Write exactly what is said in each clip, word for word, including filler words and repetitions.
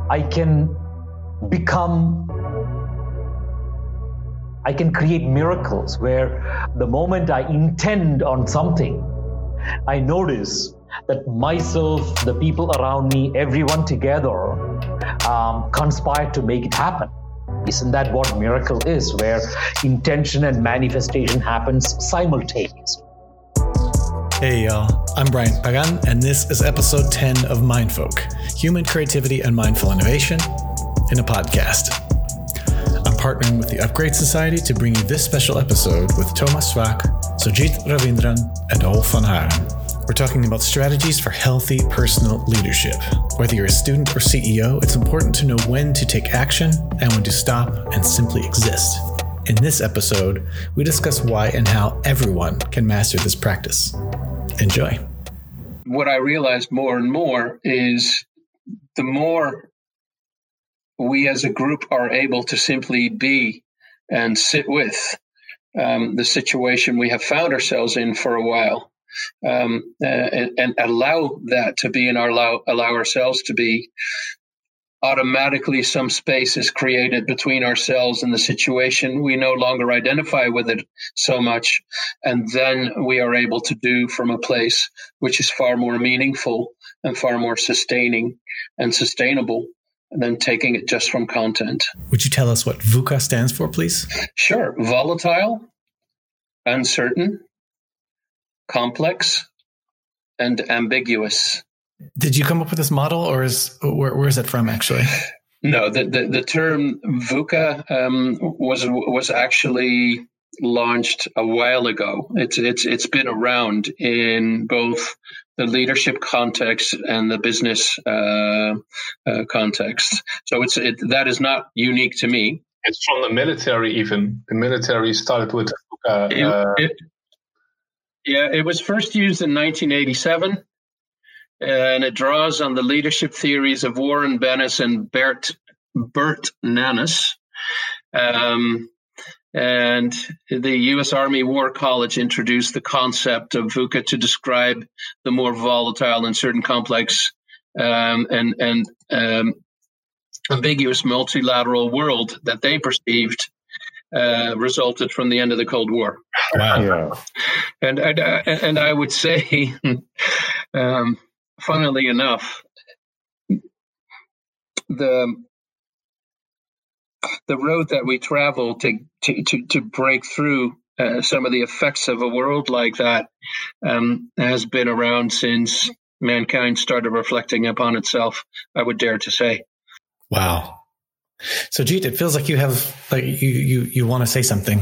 I can become, I can create miracles where the moment I intend on something, I notice that myself, the people around me, everyone together um, conspire to make it happen. Isn't that what miracle is, where intention and manifestation happens simultaneously? Hey y'all, I'm Brian Pagan, and this is episode ten of Mindfolk, Human Creativity and Mindful Innovation in a podcast. I'm partnering with the Upgrade Society to bring you this special episode with Thomas Swak, Sojit Ravindran, and Olf van Haren. We're talking about strategies for healthy personal leadership. Whether you're a student or C E O, it's important to know when to take action and when to stop and simply exist. In this episode, we discuss why and how everyone can master this practice. Enjoy. What I realized more and more is the more we as a group are able to simply be and sit with um, the situation we have found ourselves in for a while, um, uh, and, and allow that to be and our allow, allow ourselves to be, automatically some space is created between ourselves and the situation. We no longer identify with it so much. And then we are able to do from a place which is far more meaningful and far more sustaining and sustainable than taking it just from content. Would you tell us what VUCA stands for, please? Sure. Volatile, uncertain, complex, and ambiguous. Did you come up with this model, or is where, where is it from, actually? No, the, the, the term VUCA um, was was actually launched a while ago. It's it's it's been around in both the leadership context and the business uh, uh, context. So it's it, that is not unique to me. It's from the military. Even the military started with VUCA. It, uh, it, yeah, it was first used in nineteen eighty-seven. And it draws on the leadership theories of Warren Bennis and Bert, Bert Nanus. Um, and the U S Army War College introduced the concept of VUCA to describe the more volatile, uncertain, complex, um, and, and um, ambiguous multilateral world that they perceived uh, resulted from the end of the Cold War. Wow. Yeah. And, and, and I would say... um, Funnily enough, the the road that we travel to to to, to break through uh, some of the effects of a world like that um, has been around since mankind started reflecting upon itself, I would dare to say. Wow. So, Jeet, it feels like you have like you you you want to say something.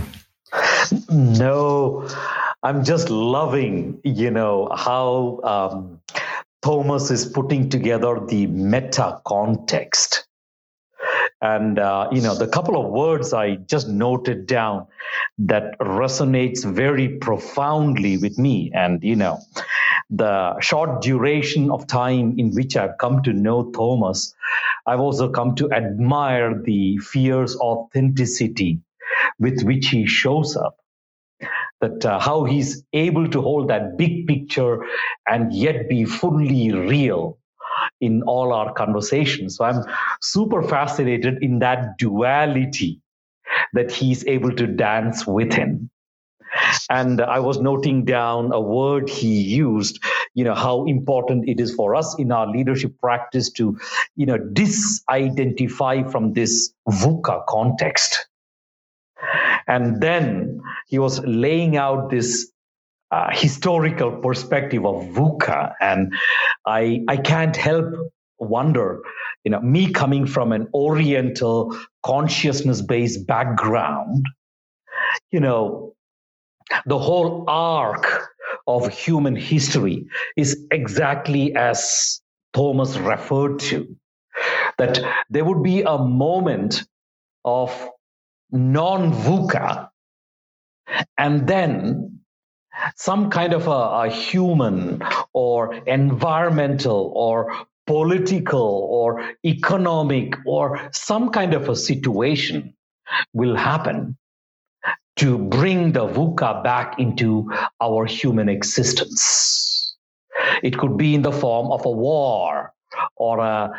No, I'm just loving, you know, how um, Thomas is putting together the meta context. And, uh, you know, the couple of words I just noted down that resonates very profoundly with me. And, you know, the short duration of time in which I've come to know Thomas, I've also come to admire the fierce authenticity with which he shows up. That uh, how he's able to hold that big picture and yet be fully real in all our conversations. So I'm super fascinated in that duality that he's able to dance within. And I was noting down a word he used, you know, how important it is for us in our leadership practice to, you know, disidentify from this VUCA context. And then he was laying out this uh, historical perspective of VUCA. And I I can't help wonder, you know, me coming from an Oriental consciousness-based background, you know, the whole arc of human history is exactly as Thomas referred to, that there would be a moment of non-VUCA, and then some kind of a, a human or environmental or political or economic or some kind of a situation will happen to bring the VUCA back into our human existence. It could be in the form of a war or a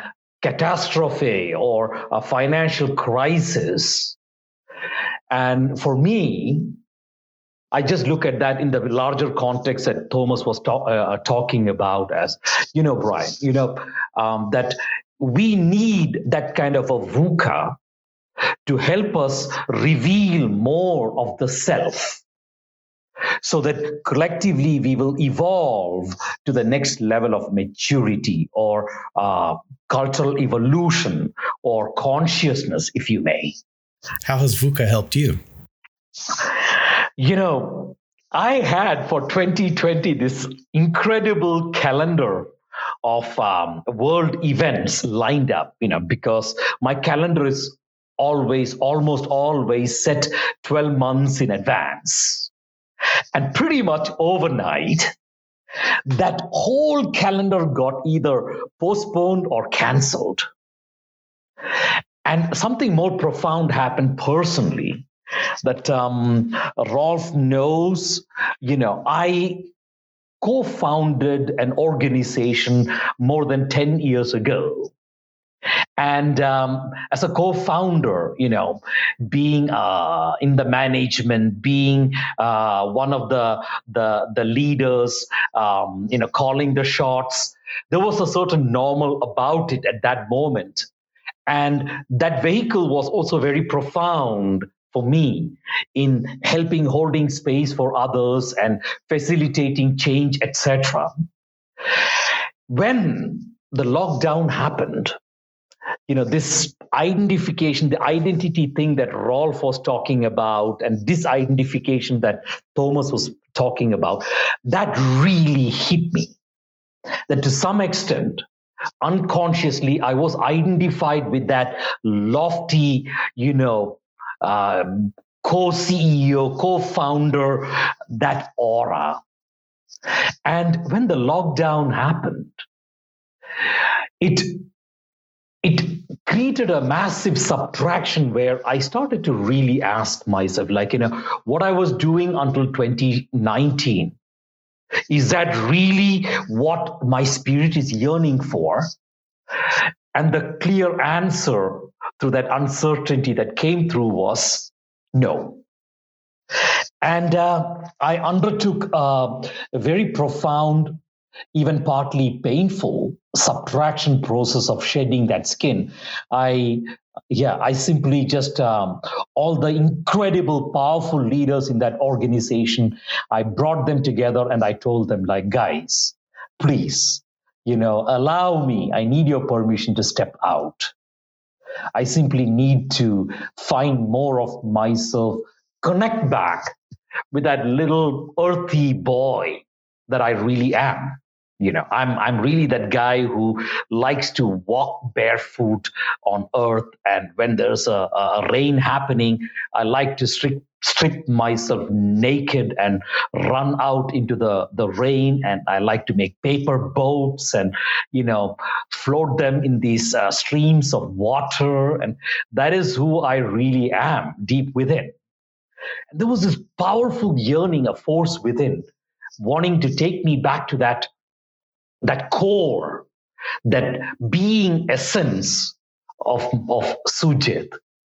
catastrophe or a financial crisis. And for me, I just look at that in the larger context that Thomas was ta- uh, talking about as, you know, Brian, you know, um, that we need that kind of a VUCA to help us reveal more of the self, so that collectively we will evolve to the next level of maturity or uh, cultural evolution or consciousness, if you may. How has VUCA helped you? You know, I had for twenty twenty this incredible calendar of um, world events lined up, you know, because my calendar is always, almost always set twelve months in advance. And pretty much overnight, that whole calendar got either postponed or canceled. And something more profound happened personally that um, Rolf knows. You know, I co-founded an organization more than ten years ago. And um, as a co-founder, you know, being uh, in the management, being uh, one of the the, the leaders, um, you know, calling the shots, there was a certain normal about it at that moment. And that vehicle was also very profound for me in helping holding space for others and facilitating change, et cetera. When the lockdown happened, you know, this identification, the identity thing that Rolf was talking about, and this identification that Thomas was talking about, that really hit me. That to some extent, unconsciously, I was identified with that lofty, you know, uh, co-C E O, co-founder, that aura. And when the lockdown happened, it it created a massive subtraction where I started to really ask myself, like, you know, what I was doing until twenty nineteen, is that really what my spirit is yearning for? And the clear answer to that uncertainty that came through was no. And uh, I undertook uh, a very profound, even partly painful subtraction process of shedding that skin. I, yeah, I simply just, um, all the incredible, powerful leaders in that organization, I brought them together and I told them, like, guys, please, you know, allow me, I need your permission to step out. I simply need to find more of myself, connect back with that little earthy boy that I really am. You know, I'm I'm really that guy who likes to walk barefoot on earth. And when there's a, a rain happening, I like to strip, strip myself naked and run out into the, the rain. And I like to make paper boats and, you know, float them in these uh, streams of water. And that is who I really am deep within. And there was this powerful yearning, a force within, wanting to take me back to that that core, that being essence of, of Sujit.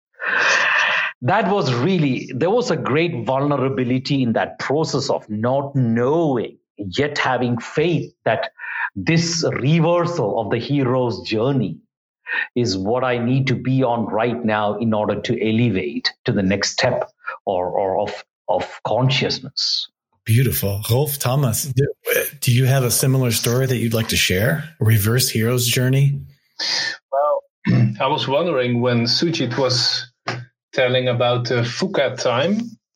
That was really, there was a great vulnerability in that process of not knowing, yet having faith that this reversal of the hero's journey is what I need to be on right now in order to elevate to the next step or, or of, of consciousness. Beautiful. Rolf, Thomas, do, do you have a similar story that you'd like to share? A reverse hero's journey? Well, I was wondering when Sujit was telling about the VUCA time,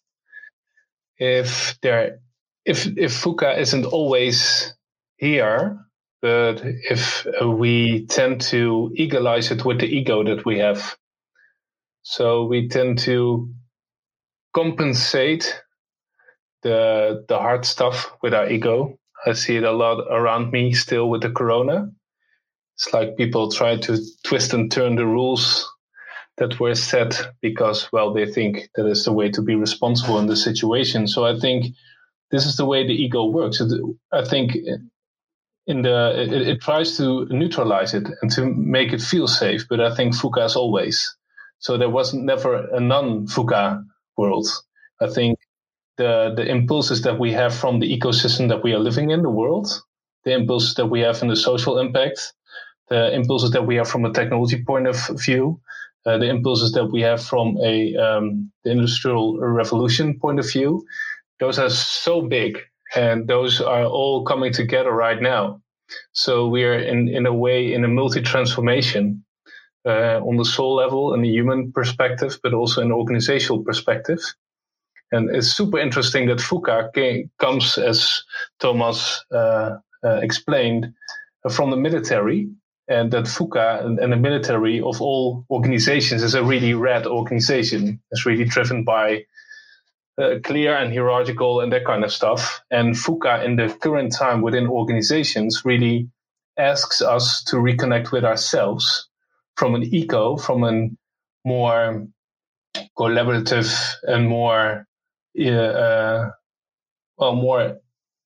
if there, if if VUCA isn't always here, but if we tend to egalize it with the ego that we have. So we tend to compensate the the hard stuff with our ego. I see it a lot around me still with the corona. It's like people try to twist and turn the rules that were set because, well, they think that is the way to be responsible in the situation. So I think this is the way the ego works. I think in the it, it tries to neutralize it and to make it feel safe. But I think VUCA is always. So there was never a non-VUCA world. I think the the impulses that we have from the ecosystem that we are living in, the world, the impulses that we have in the social impact, the impulses that we have from a technology point of view, uh, the impulses that we have from a um, the industrial revolution point of view, those are so big, and those are all coming together right now. So we are in, in a way in a multi-transformation uh, on the soul level, in the human perspective, but also in the organizational perspective. And it's super interesting that VUCA came, comes, as Thomas uh, uh, explained, uh, from the military, and that VUCA and, and the military of all organizations is a really red organization. It's really driven by uh, clear and hierarchical and that kind of stuff. And VUCA in the current time within organizations really asks us to reconnect with ourselves from an eco, from a more collaborative and more Uh, well, more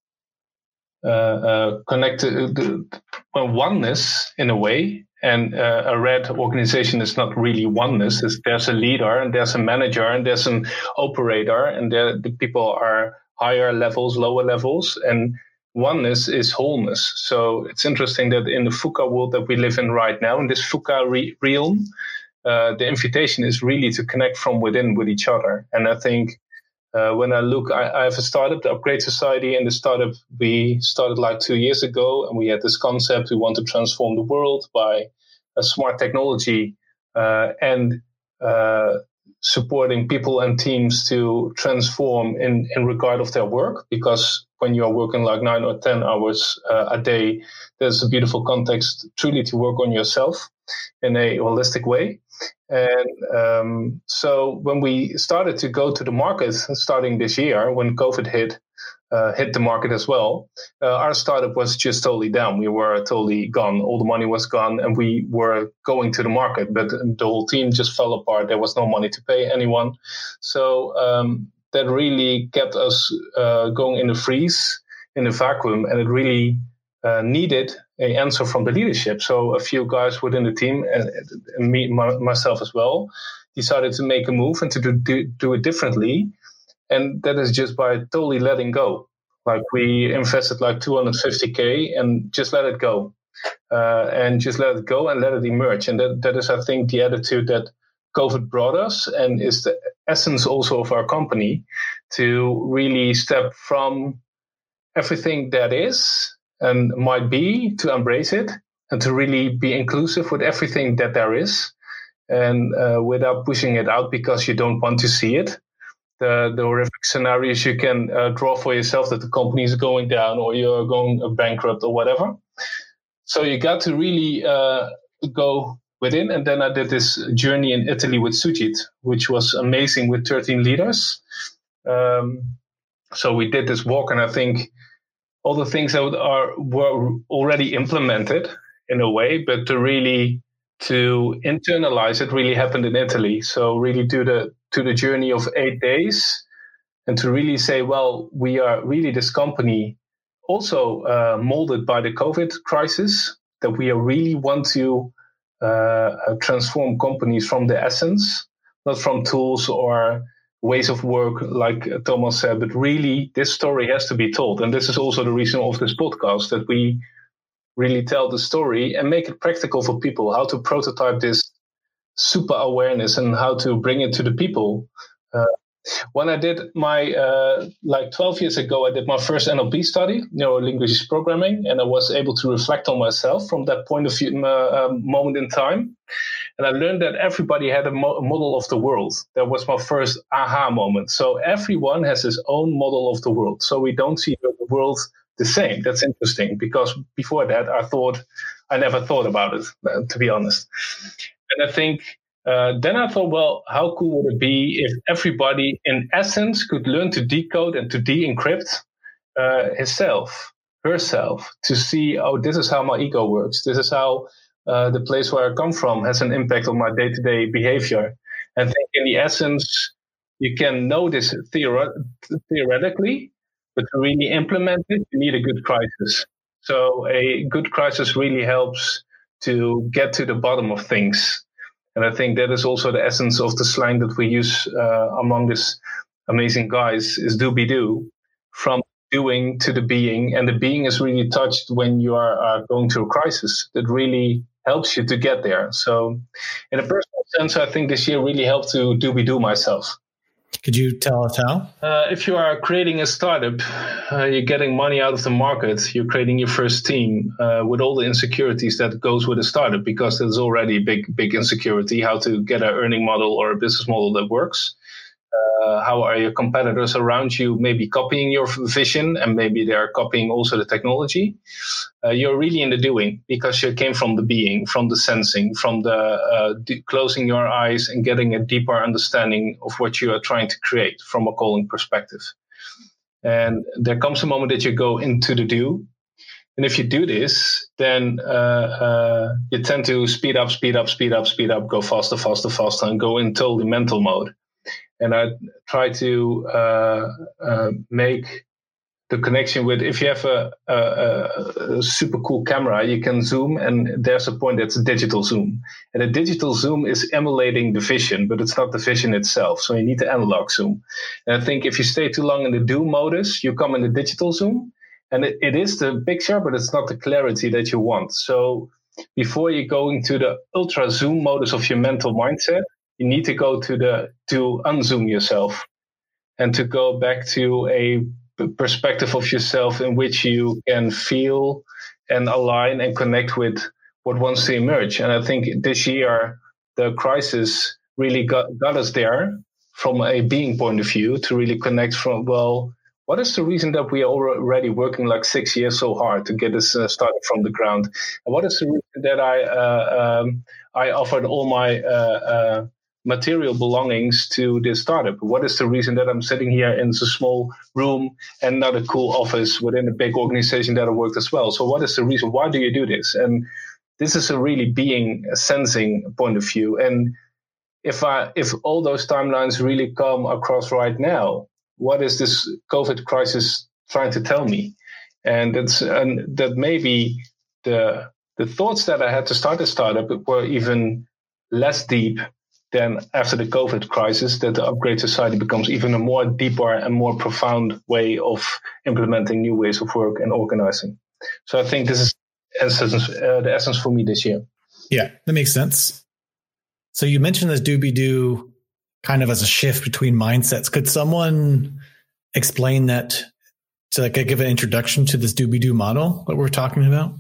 uh, uh, connected, uh, oneness in a way. And uh, a red organization is not really oneness. It's, there's a leader, and there's a manager, and there's an operator, and there, the people are higher levels, lower levels, and oneness is wholeness. So it's interesting that in the VUCA world that we live in right now, in this VUCA re- realm, uh, the invitation is really to connect from within with each other. And I think Uh, when I look, I, I have a startup, the Upgrade Society, and the startup we started like two years ago, and we had this concept: we want to transform the world by a smart technology uh, and uh, supporting people and teams to transform in, in regard of their work. Because when you are working like nine or ten hours uh, a day, there's a beautiful context truly to work on yourself in a holistic way. And um, so when we started to go to the market starting this year, when COVID hit, uh, hit the market as well, uh, our startup was just totally down. We were totally gone. All the money was gone, and we were going to the market, but the whole team just fell apart. There was no money to pay anyone. So um, that really kept us uh, going in a freeze, in a vacuum, and it really uh, needed an answer from the leadership. So a few guys within the team, and, and me, my, myself as well, decided to make a move and to do, do, do it differently. And that is just by totally letting go. Like we invested like two hundred fifty K and just let it go. Uh, and just let it go and let it emerge. And that, that is, I think, the attitude that COVID brought us, and is the essence also of our company, to really step from everything that is and might be, to embrace it, and to really be inclusive with everything that there is, and uh, without pushing it out because you don't want to see it. The, the horrific scenarios you can uh, draw for yourself, that the company is going down or you're going bankrupt or whatever. So you got to really uh, go within. And then I did this journey in Italy with Sujit, which was amazing, with thirteen leaders. Um, so we did this walk, and I think all the things that are were already implemented in a way, but to really to internalize it really happened in Italy. So really do the to the journey of eight days, and to really say, well, we are really this company also uh, molded by the COVID crisis, that we really want to uh, transform companies from the essence, not from tools or ways of work, like Thomas said, but really this story has to be told. And this is also the reason of this podcast, that we really tell the story and make it practical for people, how to prototype this super awareness and how to bring it to the people. Uh, when I did my, uh, like twelve years ago, I did my first N L P study, neuro-linguistic programming, and I was able to reflect on myself from that point of view, uh, um, moment in time. And I learned that everybody had a, mo- a model of the world. That was my first aha moment. So everyone has his own model of the world. So we don't see the world the same. That's interesting, because before that, I thought, I never thought about it, to be honest. And I think uh, then I thought, well, how cool would it be if everybody in essence could learn to decode and to de-encrypt uh, himself, herself, to see, oh, this is how my ego works. This is how uh, the place where I come from has an impact on my day-to-day behavior. And I think in the essence, you can know this theori- theoretically, but to really implement it, you need a good crisis. So a good crisis really helps to get to the bottom of things. And I think that is also the essence of the slang that we use uh, among this amazing guys is do-be-do, from doing to the being. And the being is really touched when you are uh, going through a crisis. That really helps you to get there. So in a personal sense, I think this year really helped to do-be-do myself. Could you tell us how? Uh, if you are creating a startup, uh, you're getting money out of the market, you're creating your first team uh, with all the insecurities that goes with a startup, because there's already a big, big insecurity, how to get an earning model or a business model that works. Uh, how are your competitors around you maybe copying your vision, and maybe they are copying also the technology? Uh, you're really in the doing, because you came from the being, from the sensing, from the uh, d- closing your eyes and getting a deeper understanding of what you are trying to create from a calling perspective. And there comes a moment that you go into the do. And if you do this, then uh, uh, you tend to speed up, speed up, speed up, speed up, go faster, faster, faster, and go in totally mental mode. And I try to uh, uh, make the connection with, if you have a, a, a super cool camera, you can zoom, and there's a point that's a digital zoom. And a digital zoom is emulating the vision, but it's not the vision itself. So you need the analog zoom. And I think if you stay too long in the do modus, you come in the digital zoom, and it, it is the picture, but it's not the clarity that you want. So before you go into the ultra zoom modus of your mental mindset, you need to go to the to unzoom yourself and to go back to a perspective of yourself in which you can feel and align and connect with what wants to emerge. And I think this year, the crisis really got, got us there from a being point of view to really connect from, well, what is the reason that we are already working like six years so hard to get this uh, started from the ground? And what is the reason that I, uh, um, I offered all my uh, uh, material belongings to this startup? What is the reason that I'm sitting here in a small room and not a cool office within a big organization that I worked as well? So what is the reason? Why do you do this? And this is a really being, a sensing point of view. And if I, if all those timelines really come across right now, what is this COVID crisis trying to tell me? And that's, and that maybe the, the thoughts that I had to start a startup were even less deep then after the COVID crisis, that the Upgrade Society becomes even a more deeper and more profound way of implementing new ways of work and organizing. So I think this is essence, uh, the essence for me this year. Yeah, that makes sense. So you mentioned this do-be-do kind of as a shift between mindsets. Could someone explain that, to like give an introduction to this do-be-do model that we're talking about?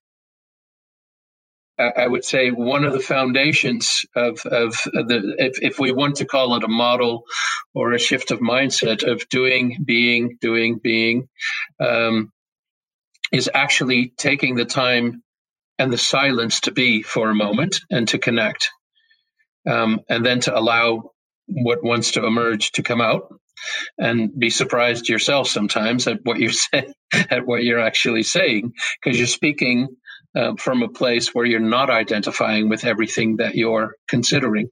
I would say one of the foundations of, of the, if, if we want to call it a model or a shift of mindset of doing, being, doing, being, um, is actually taking the time and the silence to be for a moment and to connect, um, and then to allow what wants to emerge to come out, and be surprised yourself sometimes at what you're saying, at what you're actually saying, because you're speaking Uh, from a place where you're not identifying with everything that you're considering.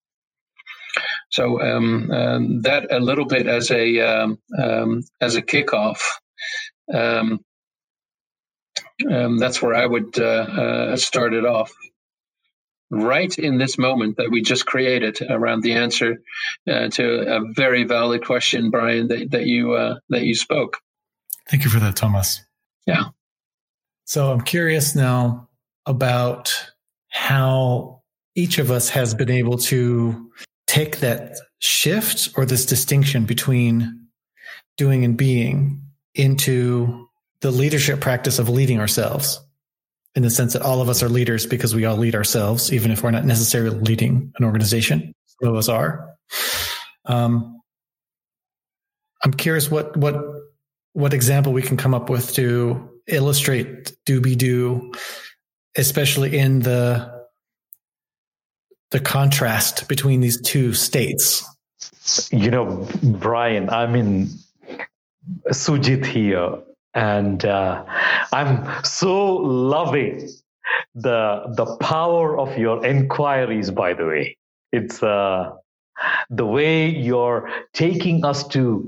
So um, um, that a little bit as a um, um, as a kickoff. Um, um, that's where I would uh, uh, start it off. Right in this moment that we just created around the answer uh, to a very valid question, Brian, that, that you uh, that you spoke. Thank you for that, Thomas. Yeah. So I'm curious now about how each of us has been able to take that shift or this distinction between doing and being into the leadership practice of leading ourselves, in the sense that all of us are leaders because we all lead ourselves, even if we're not necessarily leading an organization. Some of us are. Um, I'm curious what what what example we can come up with to illustrate do-be-do, especially in the the contrast between these two states. You know, Brian, I'm in Sujit here, and uh, I'm so loving the the power of your inquiries, by the way. It's uh, the way you're taking us to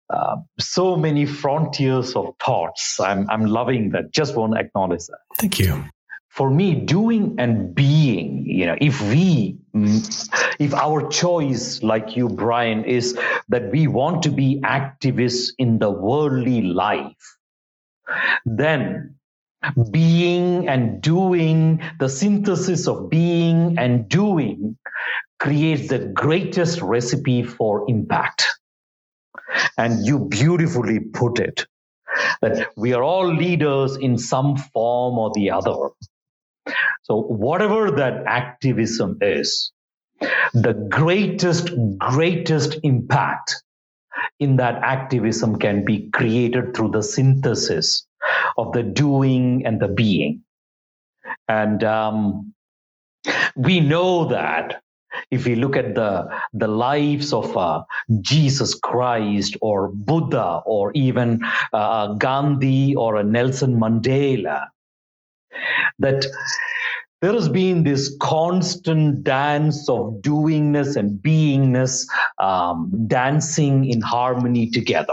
uh, so many frontiers of thoughts. I'm, I'm loving that. Just want to acknowledge that. Thank you. For me, doing and being, you know, if we, if our choice, like you, Brian, is that we want to be activists in the worldly life, then being and doing, the synthesis of being and doing creates the greatest recipe for impact. And you beautifully put it, that we are all leaders in some form or the other. So whatever that activism is, the greatest, greatest impact in that activism can be created through the synthesis of the doing and the being. And um, we know that if we look at the, the lives of uh, Jesus Christ or Buddha or even uh, Gandhi or a Nelson Mandela, that there has been this constant dance of doingness and beingness, um, dancing in harmony together.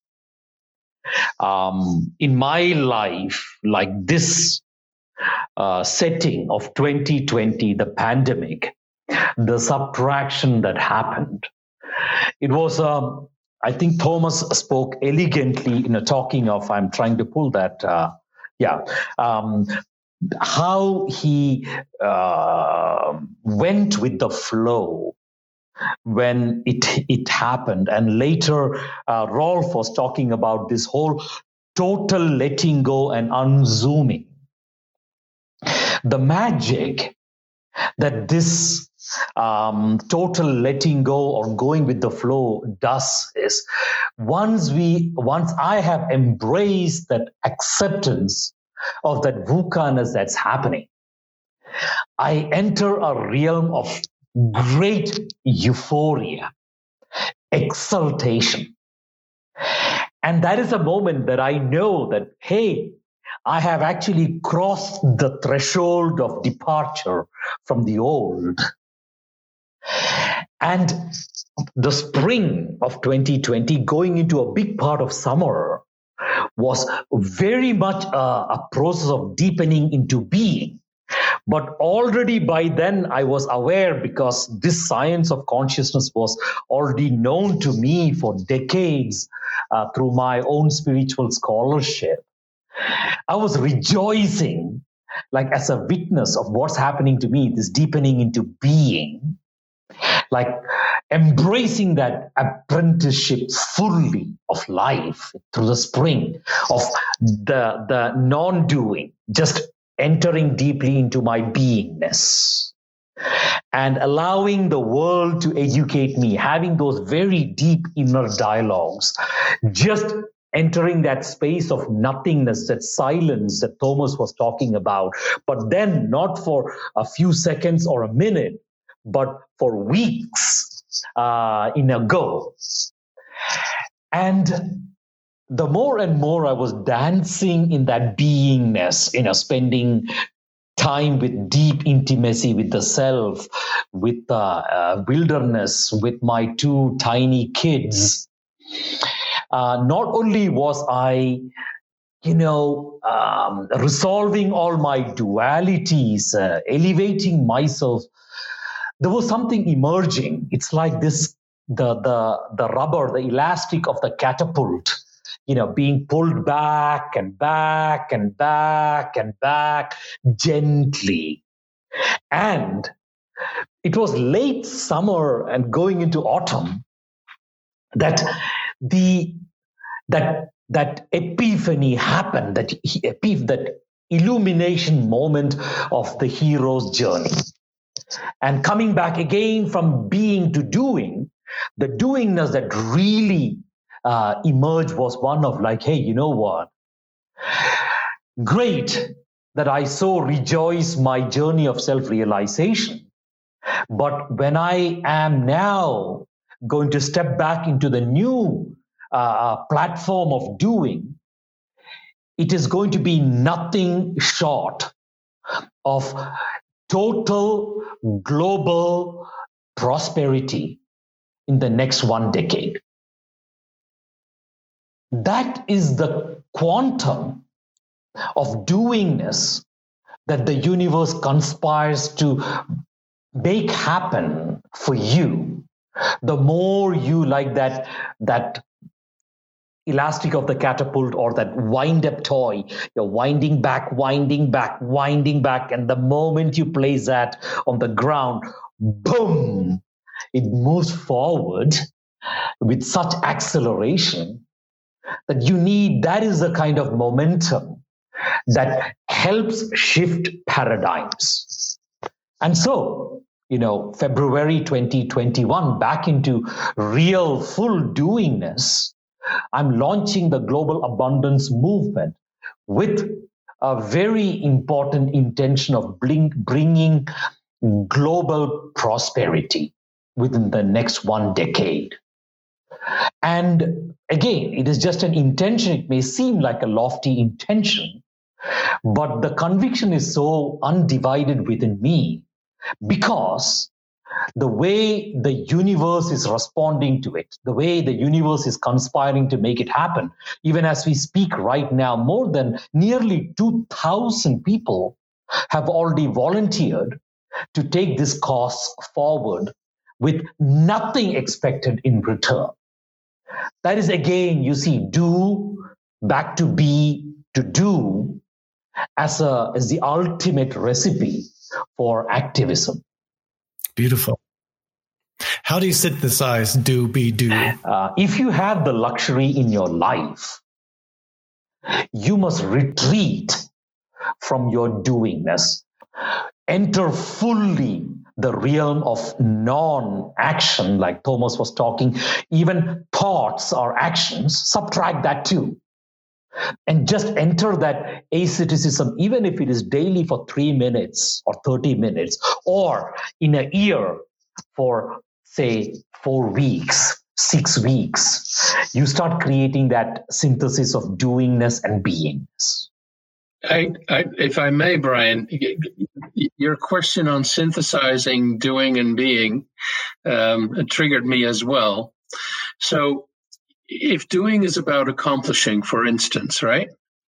Um, in my life, like this uh, setting of twenty twenty, the pandemic, the subtraction that happened, it was, um, I think Thomas spoke elegantly in a talking of, I'm trying to pull that, uh, yeah, um, how he uh, went with the flow when it it happened. And later, uh, Rolf was talking about this whole total letting go and unzooming. The magic that this um, total letting go or going with the flow does is, once we, once I have embraced that acceptance of that VUCA-ness that's happening, I enter a realm of great euphoria, exaltation. And that is a moment that I know that, hey, I have actually crossed the threshold of departure from the old. And the spring of twenty twenty, going into a big part of summer, was very much a, a process of deepening into being. But already by then I was aware, because this science of consciousness was already known to me for decades uh, through my own spiritual scholarship. I was rejoicing, like as a witness of what's happening to me, this deepening into being, like embracing that apprenticeship fully of life through the spring of the, the non-doing, just entering deeply into my beingness and allowing the world to educate me, having those very deep inner dialogues, just entering that space of nothingness, that silence that Thomas was talking about, but then not for a few seconds or a minute, but for weeks uh, in a go. And the more and more I was dancing in that beingness, you know, spending time with deep intimacy with the self, with the uh, wilderness, with my two tiny kids, uh, not only was I, you know, um, resolving all my dualities, uh, elevating myself, there was something emerging. It's like this, the the the rubber, the elastic of the catapult, you know, being pulled back and back and back and back gently. And it was late summer and going into autumn that the that that epiphany happened, that epiph that illumination moment of the hero's journey. And coming back again from being to doing, the doingness that really uh, emerged was one of like, hey, you know what? Great that I so rejoice my journey of self-realization. But when I am now going to step back into the new uh, platform of doing, it is going to be nothing short of total global prosperity in the next one decade. that is the quantum of doingness that the universe conspires to make happen for you. The more you like that, that elastic of the catapult or that wind-up toy, you're winding back, winding back, winding back, and the moment you place that on the ground, boom, it moves forward with such acceleration that you need, that is the kind of momentum that helps shift paradigms. And so, you know, February twenty twenty-one, back into real full doingness, I'm launching the Global Abundance Movement with a very important intention of bring, bringing global prosperity within the next one decade. And again, it is just an intention. It may seem like a lofty intention, but the conviction is so undivided within me because the way the universe is responding to it, the way the universe is conspiring to make it happen, even as we speak right now, more than nearly two thousand people have already volunteered to take this cause forward with nothing expected in return. That is, again, you see, do back to be, to do as, a, as the ultimate recipe for activism. Beautiful. How do you synthesize do, be, do? Uh, if you have the luxury in your life, you must retreat from your doingness. Enter fully the realm of non-action, like Thomas was talking. Even thoughts are actions. Subtract that too. And just enter that asceticism, even if it is daily for three minutes or thirty minutes, or in a year for, say, four weeks, six weeks. You start creating that synthesis of doingness and beingness. I, I, if I may, Brian, your question on synthesizing doing and being um, triggered me as well. So if doing is about accomplishing, for instance, right?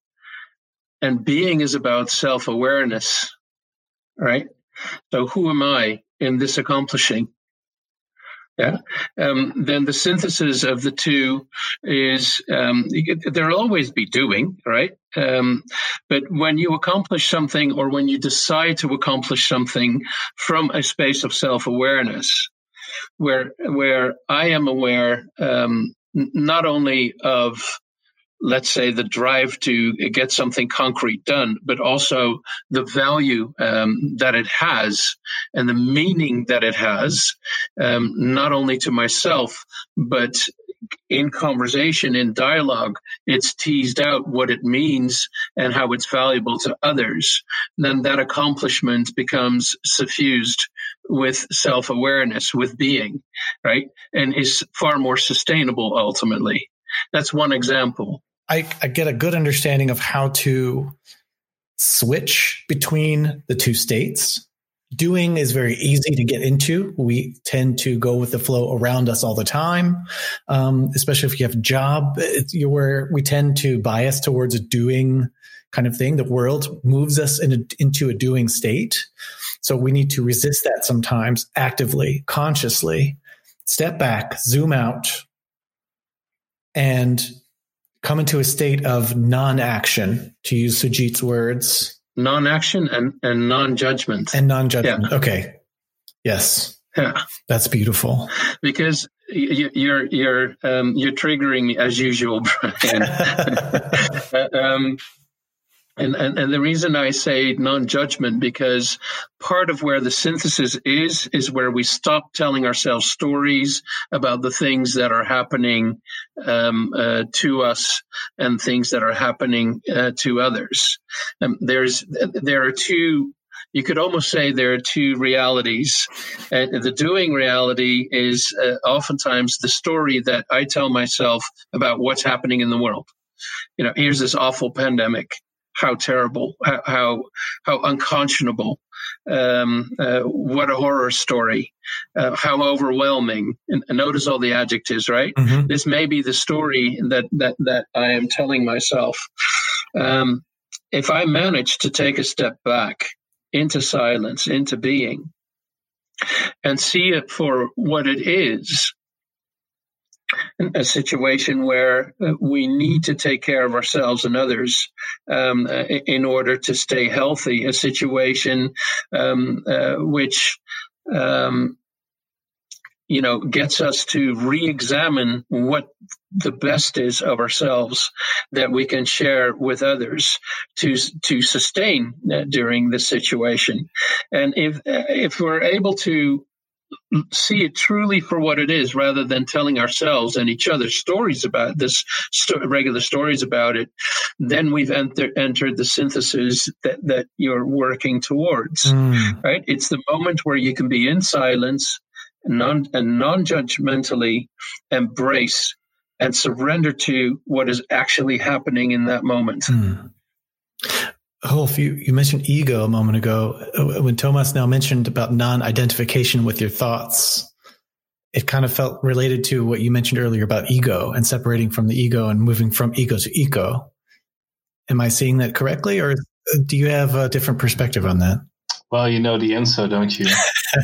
And being is about self-awareness, right? So who am I in this accomplishing? Yeah. Um, then the synthesis of the two is um, there'll always be doing, right? Um, but when you accomplish something or when you decide to accomplish something from a space of self-awareness, where where I am aware um, not only of, let's say, the drive to get something concrete done, but also the value um, that it has and the meaning that it has, um, not only to myself, but in conversation, in dialogue, it's teased out what it means and how it's valuable to others. Then that accomplishment becomes suffused with self-awareness, with being, right? And is far more sustainable ultimately. That's one example. I, I get a good understanding of how to switch between the two states. Doing is very easy to get into. We tend to go with the flow around us all the time, um, especially if you have a job. It's, you're where we tend to bias towards a doing kind of thing. The world moves us in a, into a doing state. So we need to resist that sometimes actively, consciously, step back, zoom out, and come into a state of non-action, to use Sujit's words. Non-action and, and non-judgment. And non-judgment. Yeah. Okay. Yes. Yeah. That's beautiful. Because you, you're you're um, you're triggering me as usual, Brian. um, and, and and the reason I say non-judgment, because part of where the synthesis is is where we stop telling ourselves stories about the things that are happening um, uh, to us and things that are happening uh, to others. Um, there's there are two. You could almost say there are two realities. And the doing reality is uh, oftentimes the story that I tell myself about what's happening in the world. You know, here's this awful pandemic. how terrible, how how, how unconscionable, um, uh, what a horror story, uh, how overwhelming. And, and notice all the adjectives, right? Mm-hmm. This may be the story that that that I am telling myself. Um, if I manage to take a step back into silence, into being, and see it for what it is, a situation where we need to take care of ourselves and others um, in order to stay healthy, a situation um, uh, which, um, you know, gets us to re-examine what the best is of ourselves that we can share with others to to sustain uh, during this situation. And if if we're able to see it truly for what it is, rather than telling ourselves and each other stories about this, sto- regular stories about it, then we've enter- entered the synthesis that, that you're working towards, mm. right? It's the moment where you can be in silence non- and non-judgmentally embrace and surrender to what is actually happening in that moment. Mm. Rolf, you, you mentioned ego a moment ago. When Thomas now mentioned about non-identification with your thoughts, it kind of felt related to what you mentioned earlier about ego and separating from the ego and moving from ego to eco. Am I seeing that correctly, or do you have a different perspective on that? Well, you know the answer, don't you?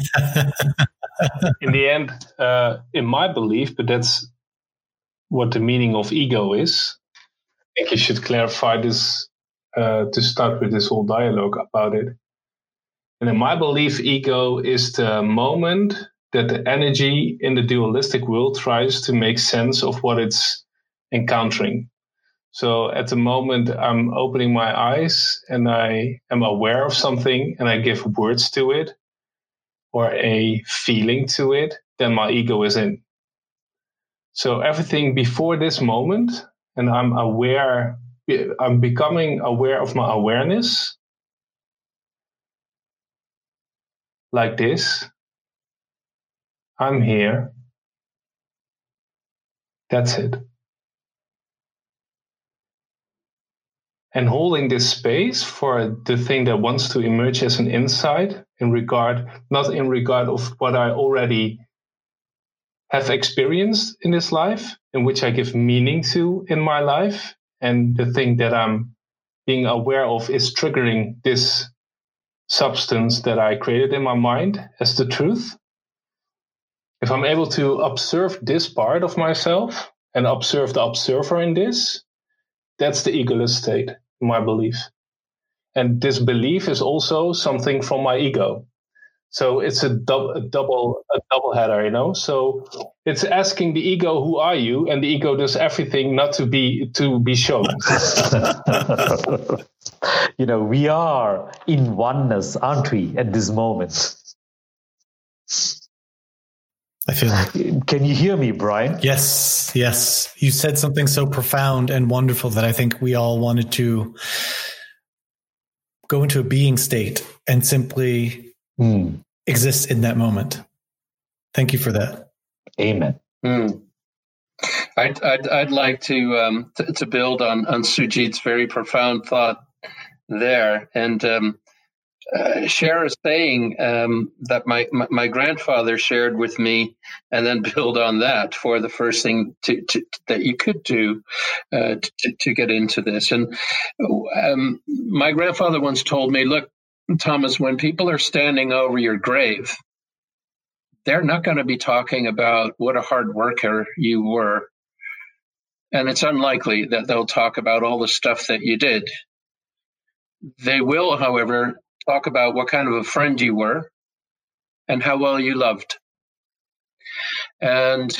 In the end, uh, in my belief, but that's what the meaning of ego is. I think you should clarify this Uh, to start with this whole dialogue about it. And in my belief, ego is the moment that the energy in the dualistic world tries to make sense of what it's encountering. So at the moment I'm opening my eyes and I am aware of something and I give words to it or a feeling to it, then my ego is in. So everything before this moment, and I'm aware I'm becoming aware of my awareness like this. I'm here. That's it. And holding this space for the thing that wants to emerge as an insight in regard, not in regard of what I already have experienced in this life, in which I give meaning to in my life. And the thing that I'm being aware of is triggering this substance that I created in my mind as the truth. If I'm able to observe this part of myself and observe the observer in this, that's the egoless state, in my belief. And this belief is also something from my ego. So it's a, dub- a double a double header, you know. So it's asking the ego, "Who are you?" And the ego does everything not to be to be shown. You know, we are in oneness, aren't we? At this moment, I feel like. Can you hear me, Brian? Yes, yes. You said something so profound and wonderful that I think we all wanted to go into a being state and simply. Mm. Exists in that moment. Thank you for that. Amen. Mm. I'd, I'd I'd like to um to, to build on on Sujit's very profound thought there, and um, uh, share a saying um, that my, my my grandfather shared with me, and then build on that for the first thing to, to that you could do uh, to to get into this. And um, my grandfather once told me, "Look, Thomas, when people are standing over your grave, they're not going to be talking about what a hard worker you were. And it's unlikely that they'll talk about all the stuff that you did. They will, however, talk about what kind of a friend you were and how well you loved." And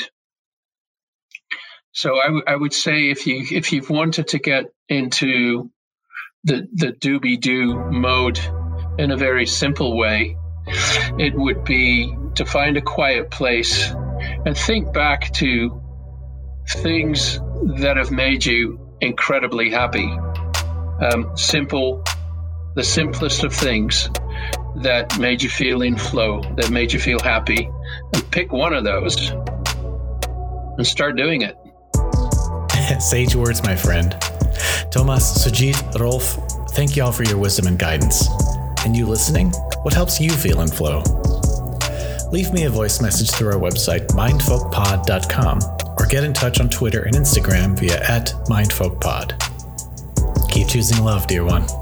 so I, w- I would say if you if you've wanted to get into the the doobie-doo mode in a very simple way, it would be to find a quiet place and think back to things that have made you incredibly happy. Um, simple, the simplest of things that made you feel in flow, that made you feel happy. And pick one of those and start doing it. Sage words, my friend. Thomas, Sujit, Rolf, Thank you all for your wisdom and guidance. And you listening, what helps you feel in flow? Leave me a voice message through our website, mindfolk pod dot com, or get in touch on Twitter and Instagram via at mindfolkpod. Keep choosing love, dear one.